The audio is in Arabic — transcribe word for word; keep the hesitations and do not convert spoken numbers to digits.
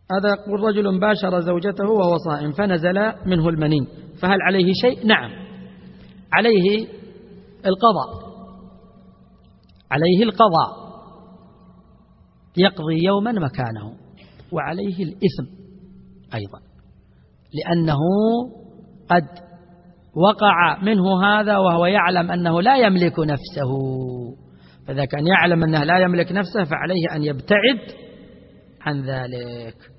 هذا يقول رجل باشر زوجته وهو صائم فنزل منه المني، فهل عليه شيء؟ نعم، عليه القضاء، عليه القضاء، يقضي يوما مكانه، وعليه الإثم أيضا، لأنه قد وقع منه هذا وهو يعلم أنه لا يملك نفسه، فإذا كان يعلم أنه لا يملك نفسه فعليه أن يبتعد عن ذلك.